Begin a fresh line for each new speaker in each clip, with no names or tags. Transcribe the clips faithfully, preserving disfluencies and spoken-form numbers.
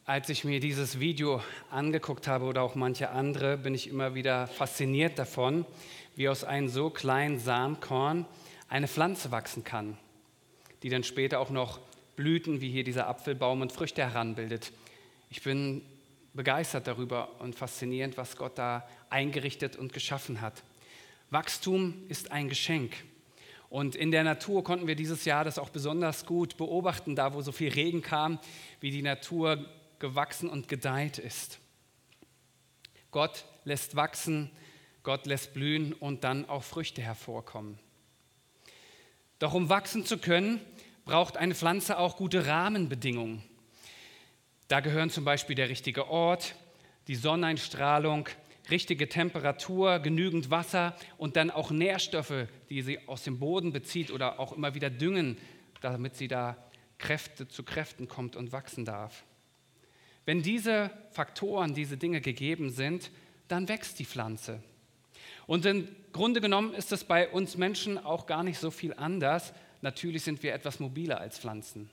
Als ich mir dieses Video angeguckt habe oder auch manche andere, bin ich immer wieder fasziniert davon, wie aus einem so kleinen Samenkorn eine Pflanze wachsen kann, die dann später auch noch Blüten, wie hier dieser Apfelbaum, und Früchte heranbildet. Ich bin begeistert darüber und faszinierend, was Gott da eingerichtet und geschaffen hat. Wachstum ist ein Geschenk. Und in der Natur konnten wir dieses Jahr das auch besonders gut beobachten, da wo so viel Regen kam, wie die Natur gewachsen und gedeiht ist. Gott lässt wachsen, Gott lässt blühen und dann auch Früchte hervorkommen. Doch um wachsen zu können, braucht eine Pflanze auch gute Rahmenbedingungen. Da gehören zum Beispiel der richtige Ort, die Sonneneinstrahlung, richtige Temperatur, genügend Wasser und dann auch Nährstoffe, die sie aus dem Boden bezieht oder auch immer wieder düngen, damit sie da Kräfte zu Kräften kommt und wachsen darf. Wenn diese Faktoren, diese Dinge gegeben sind, dann wächst die Pflanze. Und im Grunde genommen ist es bei uns Menschen auch gar nicht so viel anders. Natürlich sind wir etwas mobiler als Pflanzen.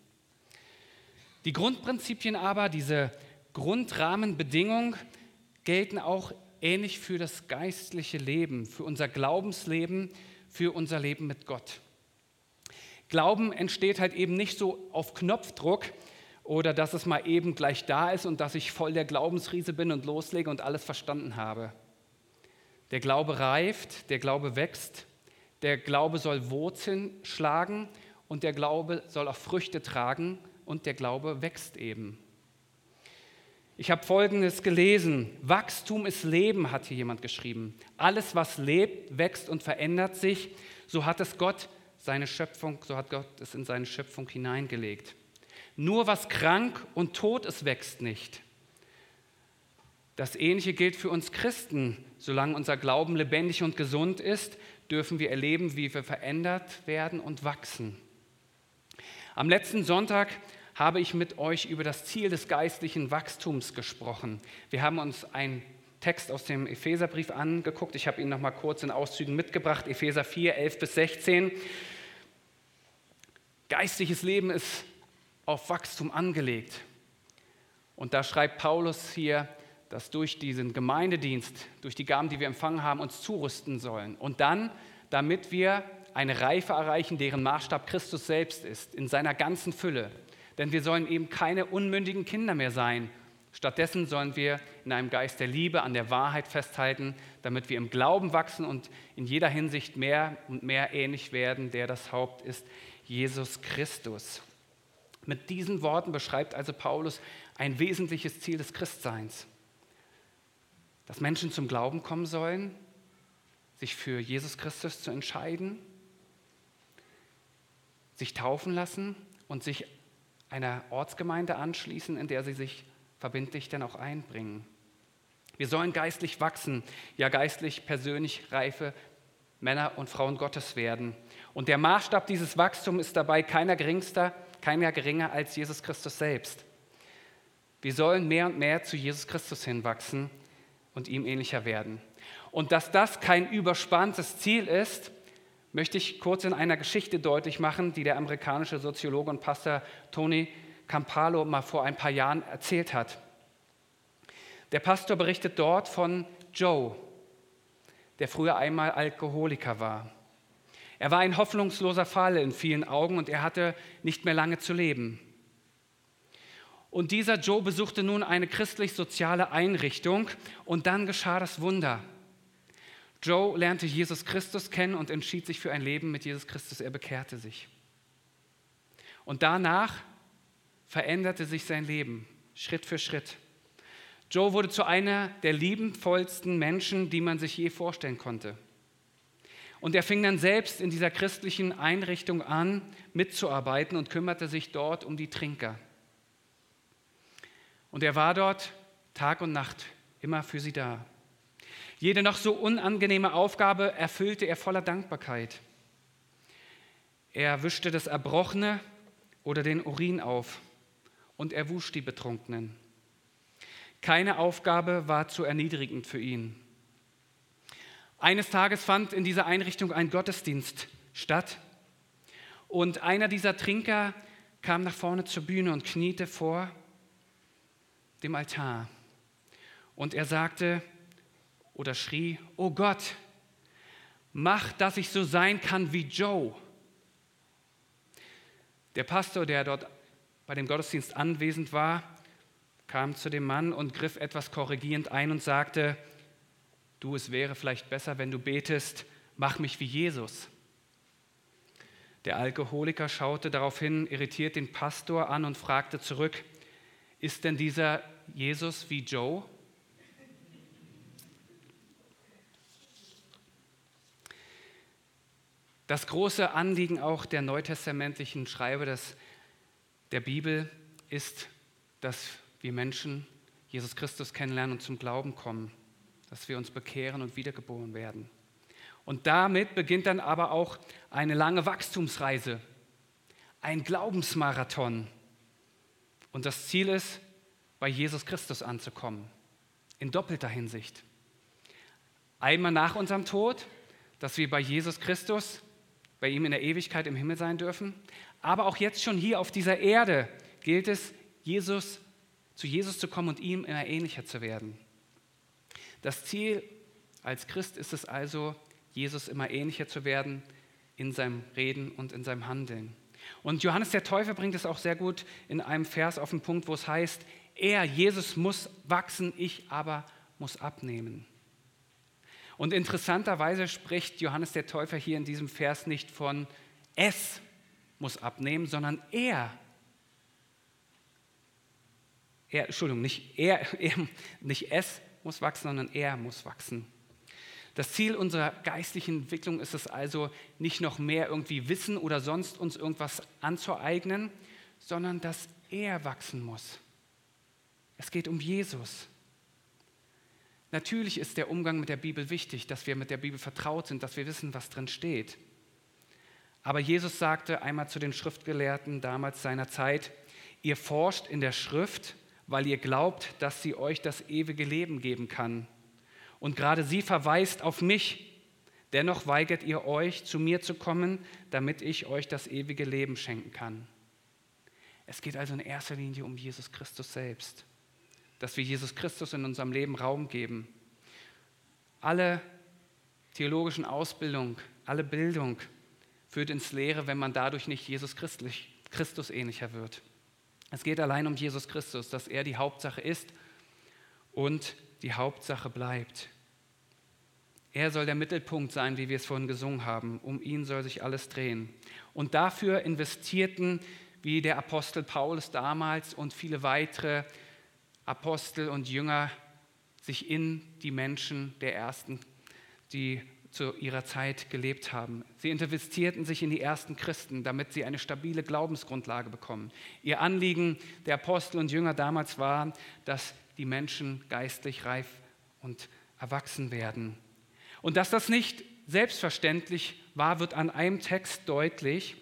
Die Grundprinzipien aber, diese Grundrahmenbedingungen, gelten auch ähnlich für das geistliche Leben, für unser Glaubensleben, für unser Leben mit Gott. Glauben entsteht halt eben nicht so auf Knopfdruck oder dass es mal eben gleich da ist und dass ich voll der Glaubensriese bin und loslege und alles verstanden habe. Der Glaube reift, der Glaube wächst, der Glaube soll Wurzeln schlagen und der Glaube soll auch Früchte tragen und der Glaube wächst eben. Ich habe Folgendes gelesen: Wachstum ist Leben, hat hier jemand geschrieben. Alles, was lebt, wächst und verändert sich. So hat es Gott seine Schöpfung, so hat Gott es in seine Schöpfung hineingelegt. Nur was krank und tot ist, wächst nicht. Das Ähnliche gilt für uns Christen. Solange unser Glauben lebendig und gesund ist, dürfen wir erleben, wie wir verändert werden und wachsen. Am letzten Sonntag habe ich mit euch über das Ziel des geistlichen Wachstums gesprochen. Wir haben uns einen Text aus dem Epheserbrief angeguckt. Ich habe ihn noch mal kurz in Auszügen mitgebracht. Epheser vier, elf bis sechzehn. Geistliches Leben ist auf Wachstum angelegt. Und da schreibt Paulus hier, dass durch diesen Gemeindedienst, durch die Gaben, die wir empfangen haben, uns zurüsten sollen. Und dann, damit wir eine Reife erreichen, deren Maßstab Christus selbst ist, in seiner ganzen Fülle. Denn wir sollen eben keine unmündigen Kinder mehr sein. Stattdessen sollen wir in einem Geist der Liebe an der Wahrheit festhalten, damit wir im Glauben wachsen und in jeder Hinsicht mehr und mehr ähnlich werden, der das Haupt ist, Jesus Christus. Mit diesen Worten beschreibt also Paulus ein wesentliches Ziel des Christseins. Dass Menschen zum Glauben kommen sollen, sich für Jesus Christus zu entscheiden, sich taufen lassen und sich einer Ortsgemeinde anschließen, in der sie sich verbindlich dann auch einbringen. Wir sollen geistlich wachsen, ja geistlich, persönlich reife Männer und Frauen Gottes werden. Und der Maßstab dieses Wachstums ist dabei keiner geringster, keiner geringer als Jesus Christus selbst. Wir sollen mehr und mehr zu Jesus Christus hinwachsen und ihm ähnlicher werden. Und dass das kein überspanntes Ziel ist, möchte ich kurz in einer Geschichte deutlich machen, die der amerikanische Soziologe und Pastor Tony Campolo mal vor ein paar Jahren erzählt hat. Der Pastor berichtet dort von Joe, der früher einmal Alkoholiker war. Er war ein hoffnungsloser Fall in vielen Augen und er hatte nicht mehr lange zu leben. Und dieser Joe besuchte nun eine christlich-soziale Einrichtung und dann geschah das Wunder. Joe lernte Jesus Christus kennen und entschied sich für ein Leben mit Jesus Christus. Er bekehrte sich. Und danach veränderte sich sein Leben, Schritt für Schritt. Joe wurde zu einer der liebevollsten Menschen, die man sich je vorstellen konnte. Und er fing dann selbst in dieser christlichen Einrichtung an, mitzuarbeiten und kümmerte sich dort um die Trinker. Und er war dort Tag und Nacht immer für sie da. Jede noch so unangenehme Aufgabe erfüllte er voller Dankbarkeit. Er wischte das Erbrochene oder den Urin auf und er wusch die Betrunkenen. Keine Aufgabe war zu erniedrigend für ihn. Eines Tages fand in dieser Einrichtung ein Gottesdienst statt und einer dieser Trinker kam nach vorne zur Bühne und kniete vor dem Altar. Und er sagte oder schrie, oh Gott, mach, dass ich so sein kann wie Joe. Der Pastor, der dort bei dem Gottesdienst anwesend war, kam zu dem Mann und griff etwas korrigierend ein und sagte, du, es wäre vielleicht besser, wenn du betest, mach mich wie Jesus. Der Alkoholiker schaute daraufhin irritiert den Pastor an und fragte zurück, ist denn dieser Jesus wie Joe? Das große Anliegen auch der neutestamentlichen Schreiber des, der Bibel ist, dass wir Menschen Jesus Christus kennenlernen und zum Glauben kommen, dass wir uns bekehren und wiedergeboren werden. Und damit beginnt dann aber auch eine lange Wachstumsreise, ein Glaubensmarathon. Und das Ziel ist, bei Jesus Christus anzukommen, in doppelter Hinsicht. Einmal nach unserem Tod, dass wir bei Jesus Christus, bei ihm in der Ewigkeit im Himmel sein dürfen, aber auch jetzt schon hier auf dieser Erde gilt es, Jesus, zu Jesus zu kommen und ihm immer ähnlicher zu werden. Das Ziel als Christ ist es also, Jesus immer ähnlicher zu werden in seinem Reden und in seinem Handeln. Und Johannes der Täufer bringt es auch sehr gut in einem Vers auf den Punkt, wo es heißt, er, Jesus, muss wachsen, ich aber muss abnehmen. Und interessanterweise spricht Johannes der Täufer hier in diesem Vers nicht von es muss abnehmen, sondern er. er Entschuldigung, nicht er, er, nicht es muss wachsen, sondern er muss wachsen. Das Ziel unserer geistlichen Entwicklung ist es also, nicht noch mehr irgendwie Wissen oder sonst uns irgendwas anzueignen, sondern dass er wachsen muss. Es geht um Jesus. Natürlich ist der Umgang mit der Bibel wichtig, dass wir mit der Bibel vertraut sind, dass wir wissen, was drin steht. Aber Jesus sagte einmal zu den Schriftgelehrten damals seiner Zeit, ihr forscht in der Schrift, weil ihr glaubt, dass sie euch das ewige Leben geben kann. Und gerade sie verweist auf mich. Dennoch weigert ihr euch, zu mir zu kommen, damit ich euch das ewige Leben schenken kann. Es geht also in erster Linie um Jesus Christus selbst. Dass wir Jesus Christus in unserem Leben Raum geben. Alle theologischen Ausbildung, alle Bildung führt ins Leere, wenn man dadurch nicht Jesus Christlich, Christus ähnlicher wird. Es geht allein um Jesus Christus, dass er die Hauptsache ist und die Hauptsache bleibt. Er soll der Mittelpunkt sein, wie wir es vorhin gesungen haben. Um ihn soll sich alles drehen. Und dafür investierten, wie der Apostel Paulus damals und viele weitere Apostel und Jünger, sich in die Menschen der Ersten, die zu ihrer Zeit gelebt haben. Sie investierten sich in die ersten Christen, damit sie eine stabile Glaubensgrundlage bekommen. Ihr Anliegen der Apostel und Jünger damals war, dass die Menschen geistlich reif und erwachsen werden. Und dass das nicht selbstverständlich war, wird an einem Text deutlich,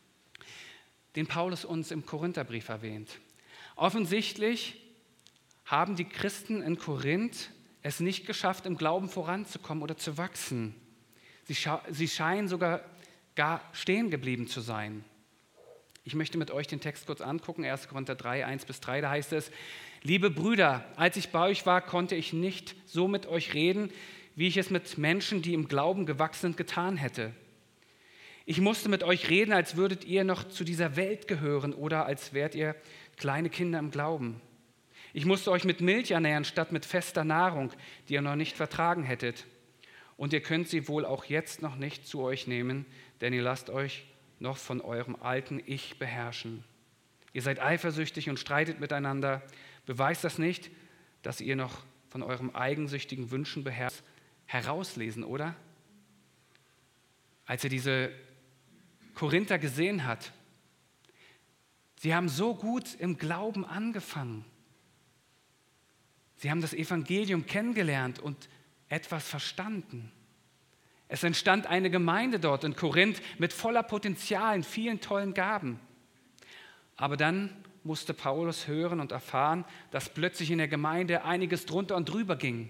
den Paulus uns im Korintherbrief erwähnt. Offensichtlich haben die Christen in Korinth es nicht geschafft, im Glauben voranzukommen oder zu wachsen. Sie, scha- sie scheinen sogar gar stehen geblieben zu sein. Ich möchte mit euch den Text kurz angucken, erster Korinther drei, eins bis drei, da heißt es, liebe Brüder, als ich bei euch war, konnte ich nicht so mit euch reden, wie ich es mit Menschen, die im Glauben gewachsen sind, getan hätte. Ich musste mit euch reden, als würdet ihr noch zu dieser Welt gehören oder als wärt ihr kleine Kinder im Glauben. Ich musste euch mit Milch ernähren, statt mit fester Nahrung, die ihr noch nicht vertragen hättet. Und ihr könnt sie wohl auch jetzt noch nicht zu euch nehmen, denn ihr lasst euch noch von eurem alten Ich beherrschen. Ihr seid eifersüchtig und streitet miteinander. Beweist das nicht, dass ihr noch von eurem eigensüchtigen Wünschen beherrscht, herauslesen, oder? Als er diese Korinther gesehen hat, sie haben so gut im Glauben angefangen. Sie haben das Evangelium kennengelernt und etwas verstanden. Es entstand eine Gemeinde dort in Korinth mit voller Potenzialen, vielen tollen Gaben. Aber dann musste Paulus hören und erfahren, dass plötzlich in der Gemeinde einiges drunter und drüber ging.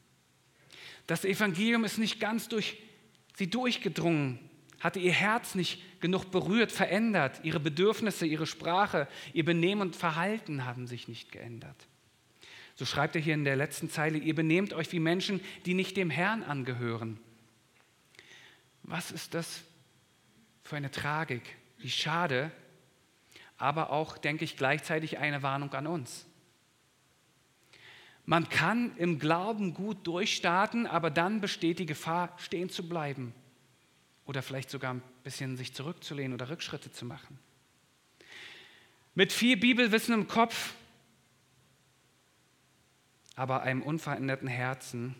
Das Evangelium ist nicht ganz durch sie durchgedrungen, hatte ihr Herz nicht genug berührt, verändert. Ihre Bedürfnisse, ihre Sprache, ihr Benehmen und Verhalten haben sich nicht geändert. So schreibt er hier in der letzten Zeile, ihr benehmt euch wie Menschen, die nicht dem Herrn angehören. Was ist das für eine Tragik? Wie schade, aber auch, denke ich, gleichzeitig eine Warnung an uns. Man kann im Glauben gut durchstarten, aber dann besteht die Gefahr, stehen zu bleiben oder vielleicht sogar ein bisschen sich zurückzulehnen oder Rückschritte zu machen. Mit viel Bibelwissen im Kopf, aber einem unveränderten Herzen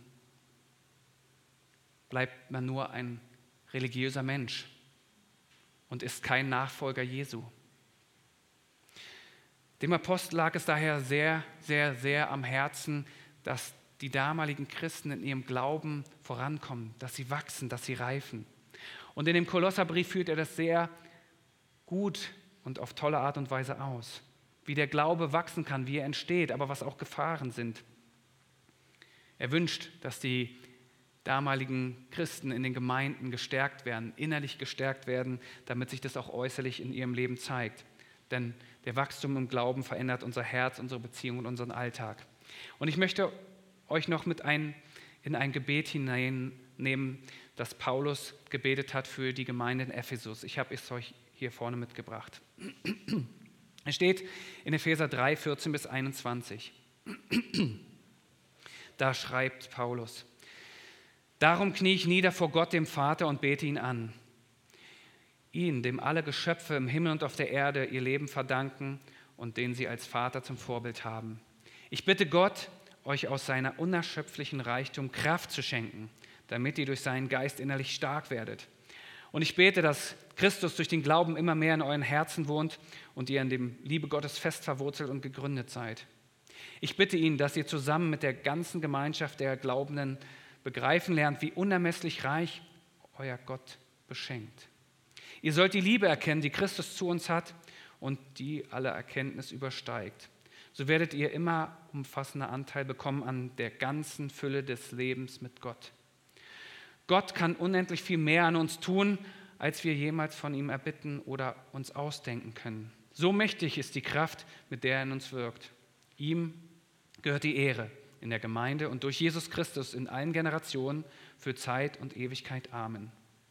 bleibt man nur ein religiöser Mensch und ist kein Nachfolger Jesu. Dem Apostel lag es daher sehr, sehr, sehr am Herzen, dass die damaligen Christen in ihrem Glauben vorankommen, dass sie wachsen, dass sie reifen. Und in dem Kolosserbrief führt er das sehr gut und auf tolle Art und Weise aus, wie der Glaube wachsen kann, wie er entsteht, aber was auch Gefahren sind. Er wünscht, dass die damaligen Christen in den Gemeinden gestärkt werden, innerlich gestärkt werden, damit sich das auch äußerlich in ihrem Leben zeigt. Denn der Wachstum im Glauben verändert unser Herz, unsere Beziehung und unseren Alltag. Und ich möchte euch noch mit ein, in ein Gebet hineinnehmen, das Paulus gebetet hat für die Gemeinde in Ephesus. Ich habe es euch hier vorne mitgebracht. Es steht in Epheser drei, vierzehn bis einundzwanzig. Da schreibt Paulus: Darum knie ich nieder vor Gott, dem Vater, und bete ihn an. Ihn, dem alle Geschöpfe im Himmel und auf der Erde ihr Leben verdanken und den sie als Vater zum Vorbild haben. Ich bitte Gott, euch aus seiner unerschöpflichen Reichtum Kraft zu schenken, damit ihr durch seinen Geist innerlich stark werdet. Und ich bete, dass Christus durch den Glauben immer mehr in euren Herzen wohnt und ihr in dem Liebe Gottes fest verwurzelt und gegründet seid. Ich bitte ihn, dass ihr zusammen mit der ganzen Gemeinschaft der Glaubenden begreifen lernt, wie unermesslich reich euer Gott beschenkt. Ihr sollt die Liebe erkennen, die Christus zu uns hat und die alle Erkenntnis übersteigt. So werdet ihr immer umfassender Anteil bekommen an der ganzen Fülle des Lebens mit Gott. Gott kann unendlich viel mehr an uns tun, als wir jemals von ihm erbitten oder uns ausdenken können. So mächtig ist die Kraft, mit der er in uns wirkt. Ihm gehört die Ehre in der Gemeinde und durch Jesus Christus in allen Generationen für Zeit und Ewigkeit. Amen.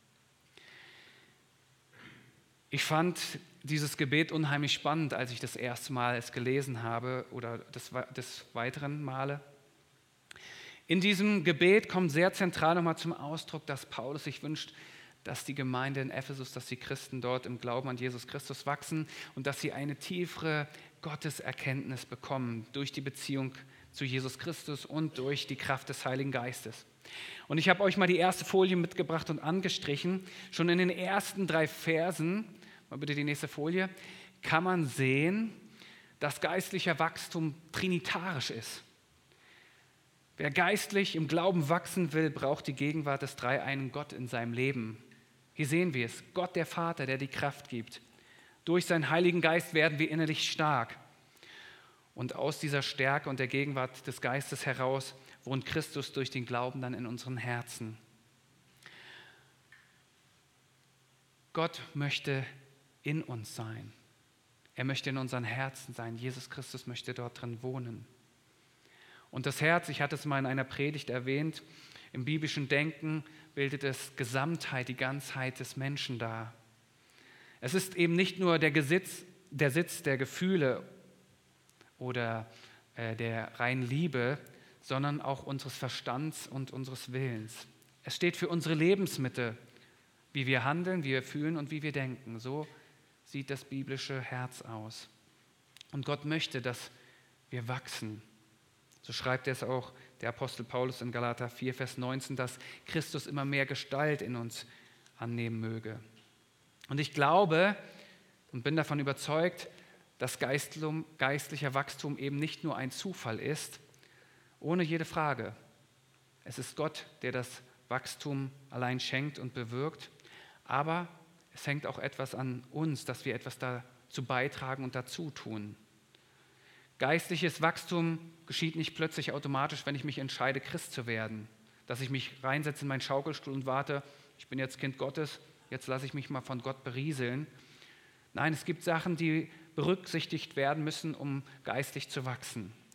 Ich fand dieses Gebet unheimlich spannend, als ich das erste Mal es gelesen habe oder des, des weiteren Male. In diesem Gebet kommt sehr zentral nochmal zum Ausdruck, dass Paulus sich wünscht, dass die Gemeinde in Ephesus, dass die Christen dort im Glauben an Jesus Christus wachsen und dass sie eine tiefere Gotteserkenntnis bekommen durch die Beziehung zu Jesus Christus und durch die Kraft des Heiligen Geistes. Und ich habe euch mal die erste Folie mitgebracht und angestrichen. Schon in den ersten drei Versen, mal bitte die nächste Folie, kann man sehen, dass geistlicher Wachstum trinitarisch ist. Wer geistlich im Glauben wachsen will, braucht die Gegenwart des dreieinen Gott in seinem Leben. Hier sehen wir es, Gott der Vater, der die Kraft gibt. Durch seinen Heiligen Geist werden wir innerlich stark. Und aus dieser Stärke und der Gegenwart des Geistes heraus wohnt Christus durch den Glauben dann in unseren Herzen. Gott möchte in uns sein. Er möchte in unseren Herzen sein. Jesus Christus möchte dort drin wohnen. Und das Herz, ich hatte es mal in einer Predigt erwähnt, im biblischen Denken bildet es Gesamtheit, die Ganzheit des Menschen dar. Es ist eben nicht nur der, Gesitz, der Sitz der Gefühle oder äh, der reinen Liebe, sondern auch unseres Verstands und unseres Willens. Es steht für unsere Lebensmitte, wie wir handeln, wie wir fühlen und wie wir denken. So sieht das biblische Herz aus. Und Gott möchte, dass wir wachsen. So schreibt er es auch, der Apostel Paulus in Galater vier, Vers neunzehn, dass Christus immer mehr Gestalt in uns annehmen möge. Und ich glaube und bin davon überzeugt, dass geistlicher Wachstum eben nicht nur ein Zufall ist, ohne jede Frage. Es ist Gott, der das Wachstum allein schenkt und bewirkt, aber es hängt auch etwas an uns, dass wir etwas dazu beitragen und dazu tun. Geistliches Wachstum geschieht nicht plötzlich automatisch, wenn ich mich entscheide, Christ zu werden, dass ich mich reinsetze in meinen Schaukelstuhl und warte, ich bin jetzt Kind Gottes, jetzt lasse ich mich mal von Gott berieseln. Nein, es gibt Sachen, die berücksichtigt werden müssen, um geistlich zu wachsen.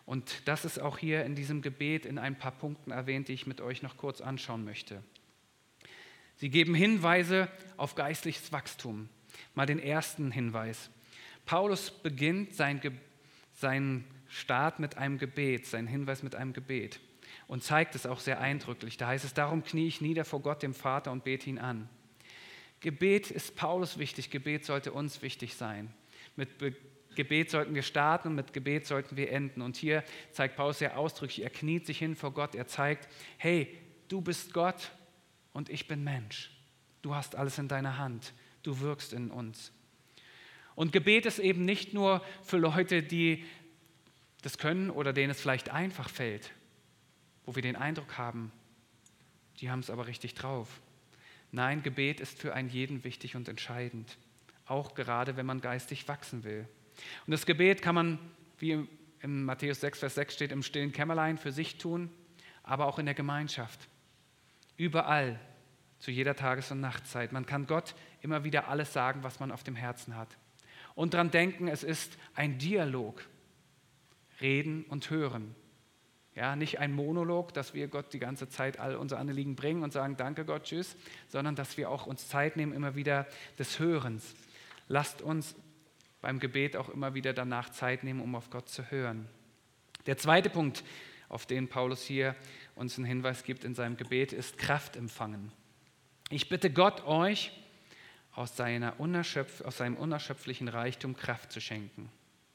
Und das ist auch hier in diesem Gebet in ein paar Punkten erwähnt, die ich mit euch noch kurz anschauen möchte. Sie geben Hinweise auf geistliches Wachstum. Mal den ersten Hinweis. Paulus beginnt sein Ge- seinen Start mit einem Gebet, seinen Hinweis mit einem Gebet und zeigt es auch sehr eindrücklich. Da heißt es, darum knie ich nieder vor Gott, dem Vater, und bete ihn an. Gebet ist Paulus wichtig, Gebet sollte uns wichtig sein. Mit Be- Gebet sollten wir starten und mit Gebet sollten wir enden. Und hier zeigt Paulus sehr ausdrücklich, er kniet sich hin vor Gott, er zeigt, hey, du bist Gott und ich bin Mensch. Du hast alles in deiner Hand, du wirkst in uns. Und Gebet ist eben nicht nur für Leute, die das können oder denen es vielleicht einfach fällt, wo wir den Eindruck haben, die haben es aber richtig drauf. Nein, Gebet ist für einen jeden wichtig und entscheidend, auch gerade wenn man geistig wachsen will. Und das Gebet kann man, wie in Matthäus sechs, Vers sechs steht, im stillen Kämmerlein für sich tun, aber auch in der Gemeinschaft. Überall, zu jeder Tages- und Nachtzeit. Man kann Gott immer wieder alles sagen, was man auf dem Herzen hat. Und daran denken, es ist ein Dialog. Reden und hören. Ja, nicht ein Monolog, dass wir Gott die ganze Zeit all unsere Anliegen bringen und sagen, danke Gott, tschüss, sondern dass wir auch uns Zeit nehmen, immer wieder des Hörens. Lasst uns beim Gebet auch immer wieder danach Zeit nehmen, um auf Gott zu hören. Der zweite Punkt, auf den Paulus hier uns einen Hinweis gibt in seinem Gebet, ist Kraft empfangen. Ich bitte Gott, euch aus, seiner unerschöpf, aus seinem unerschöpflichen Reichtum Kraft zu schenken.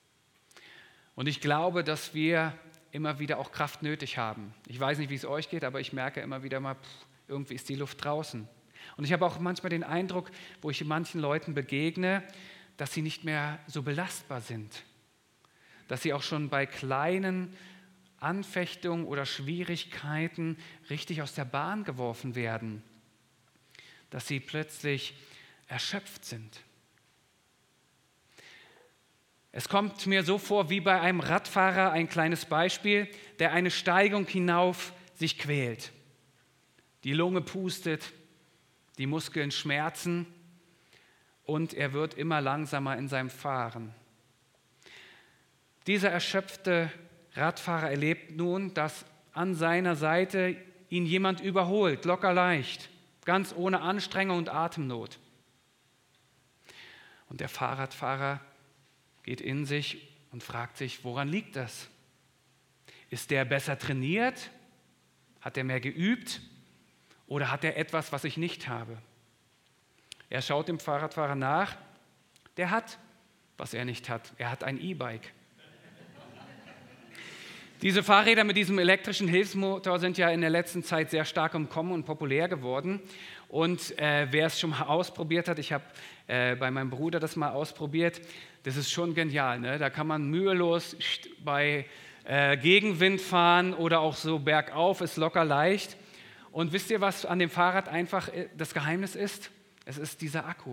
Und ich glaube, dass wir immer wieder auch Kraft nötig haben. Ich weiß nicht, wie es euch geht, aber ich merke immer wieder mal, pff, irgendwie ist die Luft draußen. Und ich habe auch manchmal den Eindruck, wo ich manchen Leuten begegne, dass sie nicht mehr so belastbar sind. Dass sie auch schon bei kleinen Anfechtungen oder Schwierigkeiten richtig aus der Bahn geworfen werden. Dass sie plötzlich erschöpft sind. Es kommt mir so vor wie bei einem Radfahrer, ein kleines Beispiel, der eine Steigung hinauf sich quält. Die Lunge pustet, die Muskeln schmerzen und er wird immer langsamer in seinem Fahren. Dieser erschöpfte Radfahrer erlebt nun, dass an seiner Seite ihn jemand überholt, locker leicht, ganz ohne Anstrengung und Atemnot. Und der Fahrradfahrer geht in sich und fragt sich, woran liegt das? Ist der besser trainiert? Hat er mehr geübt? Oder hat er etwas, was ich nicht habe? Er schaut dem Fahrradfahrer nach. Der hat, was er nicht hat. Er hat ein E-Bike. Diese Fahrräder mit diesem elektrischen Hilfsmotor sind ja in der letzten Zeit sehr stark im Kommen und populär geworden. Und äh, wer es schon mal ausprobiert hat, ich habe äh, bei meinem Bruder das mal ausprobiert, das ist schon genial. Ne? Da kann man mühelos bei äh, Gegenwind fahren oder auch so bergauf, ist locker leicht. Und wisst ihr, was an dem Fahrrad einfach das Geheimnis ist? Es ist dieser Akku.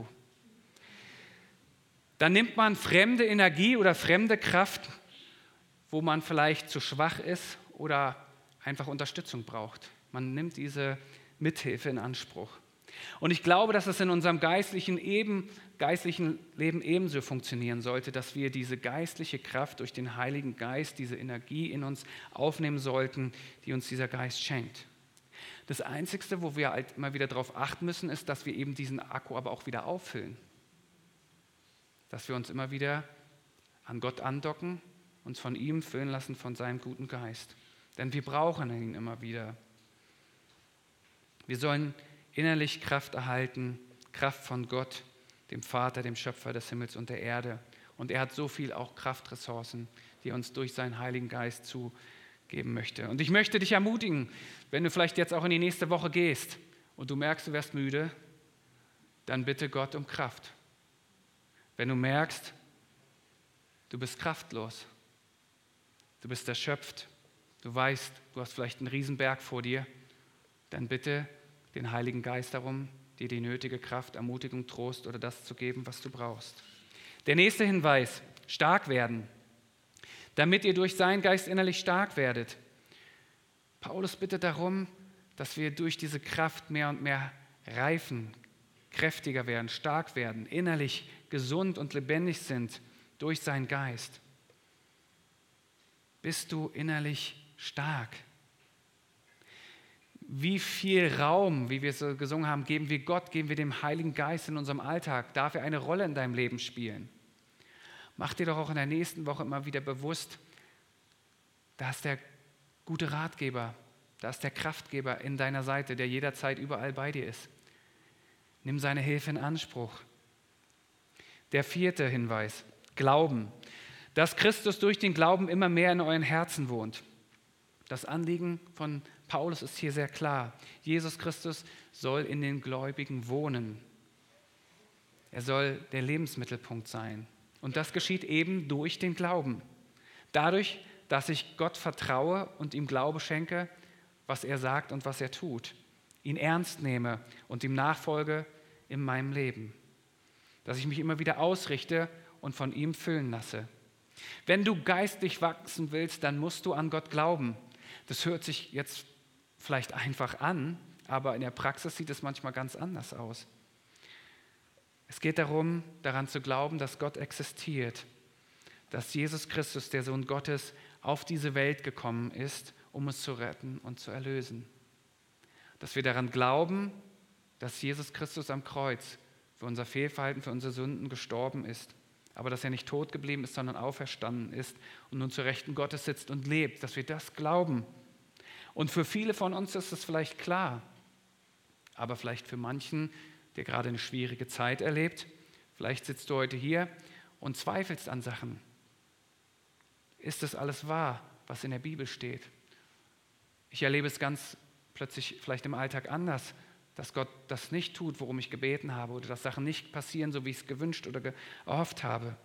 Dann nimmt man fremde Energie oder fremde Kraft, wo man vielleicht zu schwach ist oder einfach Unterstützung braucht. Man nimmt diese Mithilfe in Anspruch. Und ich glaube, dass es in unserem geistlichen, eben, geistlichen Leben ebenso funktionieren sollte, dass wir diese geistliche Kraft durch den Heiligen Geist, diese Energie in uns aufnehmen sollten, die uns dieser Geist schenkt. Das Einzige, wo wir halt immer wieder darauf achten müssen, ist, dass wir eben diesen Akku aber auch wieder auffüllen. Dass wir uns immer wieder an Gott andocken, uns von ihm füllen lassen, von seinem guten Geist. Denn wir brauchen ihn immer wieder. Wir sollen innerlich Kraft erhalten, Kraft von Gott, dem Vater, dem Schöpfer des Himmels und der Erde. Und er hat so viel auch Kraftressourcen, die er uns durch seinen Heiligen Geist zugeben möchte. Und ich möchte dich ermutigen, wenn du vielleicht jetzt auch in die nächste Woche gehst und du merkst, du wirst müde, dann bitte Gott um Kraft. Wenn du merkst, du bist kraftlos, du bist erschöpft, du weißt, du hast vielleicht einen Riesenberg vor dir, dann bitte den Heiligen Geist darum, dir die nötige Kraft, Ermutigung, Trost oder das zu geben, was du brauchst. Der nächste Hinweis, stark werden, damit ihr durch seinen Geist innerlich stark werdet. Paulus bittet darum, dass wir durch diese Kraft mehr und mehr reifen, kräftiger werden, stark werden, innerlich gesund und lebendig sind durch seinen Geist. Bist du innerlich stark? Wie viel Raum, wie wir es so gesungen haben, geben wir Gott, geben wir dem Heiligen Geist in unserem Alltag? Darf er eine Rolle in deinem Leben spielen? Mach dir doch auch in der nächsten Woche immer wieder bewusst, da ist der gute Ratgeber, da ist der Kraftgeber in deiner Seite, der jederzeit überall bei dir ist. Nimm seine Hilfe in Anspruch. Der vierte Hinweis, Glauben. Dass Christus durch den Glauben immer mehr in euren Herzen wohnt. Das Anliegen von Paulus ist hier sehr klar. Jesus Christus soll in den Gläubigen wohnen. Er soll der Lebensmittelpunkt sein. Und das geschieht eben durch den Glauben. Dadurch, dass ich Gott vertraue und ihm Glaube schenke, was er sagt und was er tut. Ihn ernst nehme und ihm nachfolge in meinem Leben. Dass ich mich immer wieder ausrichte und von ihm füllen lasse. Wenn du geistlich wachsen willst, dann musst du an Gott glauben. Das hört sich jetzt vielleicht einfach an, aber in der Praxis sieht es manchmal ganz anders aus. Es geht darum, daran zu glauben, dass Gott existiert, dass Jesus Christus, der Sohn Gottes, auf diese Welt gekommen ist, um uns zu retten und zu erlösen. Dass wir daran glauben, dass Jesus Christus am Kreuz für unser Fehlverhalten, für unsere Sünden gestorben ist, aber dass er nicht tot geblieben ist, sondern auferstanden ist und nun zur Rechten Gottes sitzt und lebt, dass wir das glauben. Und für viele von uns ist es vielleicht klar, aber vielleicht für manchen, der gerade eine schwierige Zeit erlebt, vielleicht sitzt du heute hier und zweifelst an Sachen. Ist das alles wahr, was in der Bibel steht? Ich erlebe es ganz plötzlich vielleicht im Alltag anders, dass Gott das nicht tut, worum ich gebeten habe, oder dass Sachen nicht passieren, so wie ich es gewünscht oder erhofft habe.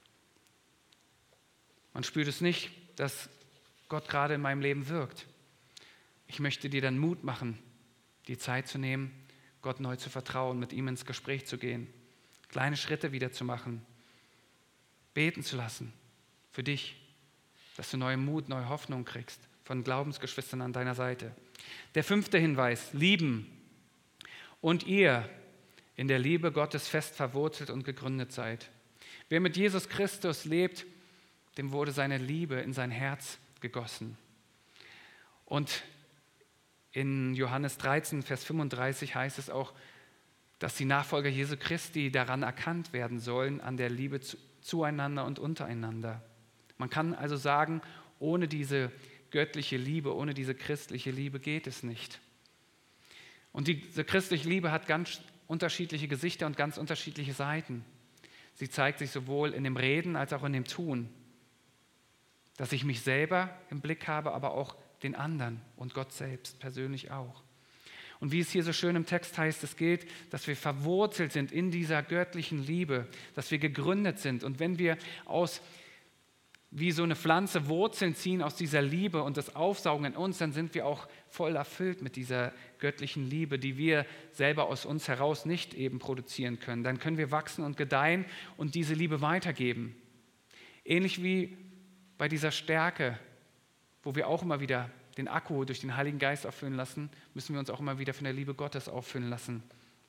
Man spürt es nicht, dass Gott gerade in meinem Leben wirkt. Ich möchte dir dann Mut machen, die Zeit zu nehmen, Gott neu zu vertrauen, mit ihm ins Gespräch zu gehen, kleine Schritte wieder zu machen, beten zu lassen für dich, dass du neuen Mut, neue Hoffnung kriegst von Glaubensgeschwistern an deiner Seite. Der fünfte Hinweis, lieben. Und ihr in der Liebe Gottes fest verwurzelt und gegründet seid. Wer mit Jesus Christus lebt, dem wurde seine Liebe in sein Herz gegossen. Und in Johannes dreizehn, Vers fünfunddreißig heißt es auch, dass die Nachfolger Jesu Christi daran erkannt werden sollen, an der Liebe zu, zueinander und untereinander. Man kann also sagen, ohne diese göttliche Liebe, ohne diese christliche Liebe geht es nicht. Und diese christliche Liebe hat ganz unterschiedliche Gesichter und ganz unterschiedliche Seiten. Sie zeigt sich sowohl in dem Reden als auch in dem Tun. Dass ich mich selber im Blick habe, aber auch den anderen und Gott selbst persönlich auch. Und wie es hier so schön im Text heißt, es gilt, dass wir verwurzelt sind in dieser göttlichen Liebe, dass wir gegründet sind. Und wenn wir aus wie so eine Pflanze Wurzeln ziehen aus dieser Liebe und das Aufsaugen in uns, dann sind wir auch voll erfüllt mit dieser göttlichen Liebe, die wir selber aus uns heraus nicht eben produzieren können. Dann können wir wachsen und gedeihen und diese Liebe weitergeben. Ähnlich wie bei dieser Stärke, wo wir auch immer wieder den Akku durch den Heiligen Geist auffüllen lassen, müssen wir uns auch immer wieder von der Liebe Gottes auffüllen lassen.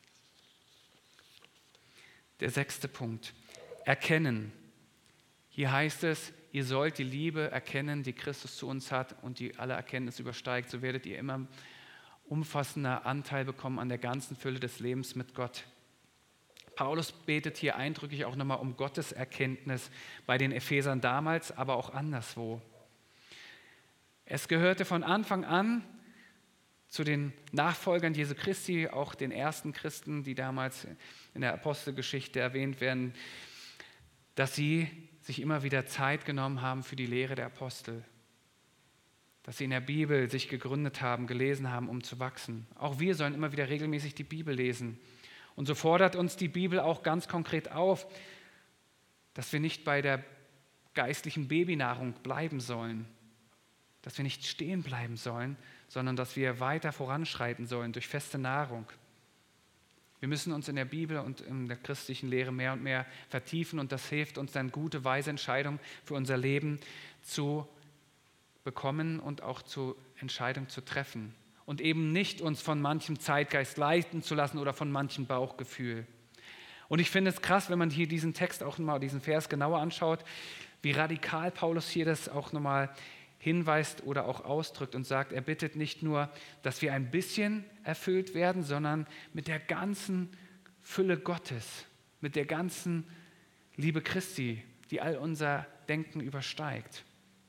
Der sechste Punkt, erkennen. Hier heißt es, ihr sollt die Liebe erkennen, die Christus zu uns hat und die alle Erkenntnis übersteigt. So werdet ihr immer umfassender Anteil bekommen an der ganzen Fülle des Lebens mit Gott. Paulus betet hier eindrücklich auch nochmal um Gottes Erkenntnis bei den Ephesern damals, aber auch anderswo. Es gehörte von Anfang an zu den Nachfolgern Jesu Christi, auch den ersten Christen, die damals in der Apostelgeschichte erwähnt werden, dass sie sich immer wieder Zeit genommen haben für die Lehre der Apostel. Dass sie in der Bibel sich gegründet haben, gelesen haben, um zu wachsen. Auch wir sollen immer wieder regelmäßig die Bibel lesen. Und so fordert uns die Bibel auch ganz konkret auf, dass wir nicht bei der geistlichen Babynahrung bleiben sollen, dass wir nicht stehen bleiben sollen, sondern dass wir weiter voranschreiten sollen durch feste Nahrung. Wir müssen uns in der Bibel und in der christlichen Lehre mehr und mehr vertiefen und das hilft uns dann, gute, weise Entscheidungen für unser Leben zu bekommen und auch zu Entscheidungen zu treffen. Und eben nicht uns von manchem Zeitgeist leiten zu lassen oder von manchem Bauchgefühl. Und ich finde es krass, wenn man hier diesen Text auch nochmal, diesen Vers genauer anschaut, wie radikal Paulus hier das auch nochmal hinweist oder auch ausdrückt und sagt, er bittet nicht nur, dass wir ein bisschen erfüllt werden, sondern mit der ganzen Fülle Gottes, mit der ganzen Liebe Christi, die all unser Denken übersteigt.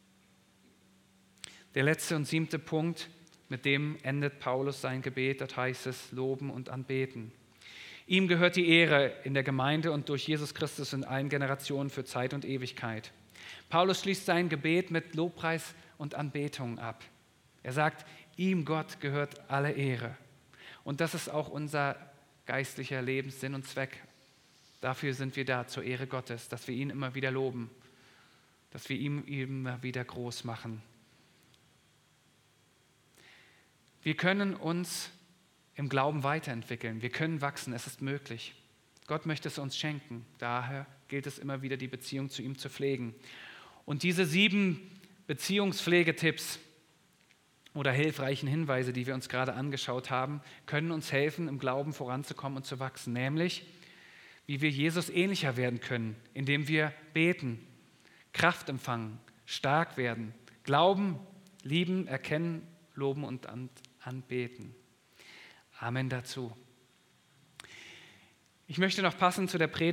Der letzte und siebte Punkt, mit dem endet Paulus sein Gebet, dort heißt es loben und anbeten. Ihm gehört die Ehre in der Gemeinde und durch Jesus Christus in allen Generationen für Zeit und Ewigkeit. Paulus schließt sein Gebet mit Lobpreis und Anbetung ab. Er sagt, ihm Gott gehört alle Ehre. Und das ist auch unser geistlicher Lebenssinn und Zweck. Dafür sind wir da, zur Ehre Gottes, dass wir ihn immer wieder loben, dass wir ihn immer wieder groß machen. Wir können uns im Glauben weiterentwickeln, wir können wachsen, es ist möglich. Gott möchte es uns schenken, daher gilt es immer wieder, die Beziehung zu ihm zu pflegen. Und diese sieben Beziehungspflegetipps oder hilfreichen Hinweise, die wir uns gerade angeschaut haben, können uns helfen, im Glauben voranzukommen und zu wachsen, nämlich wie wir Jesus ähnlicher werden können, indem wir beten, Kraft empfangen, stark werden, glauben, lieben, erkennen, loben und anbeten. Amen dazu. Ich möchte noch passend zu der Predigt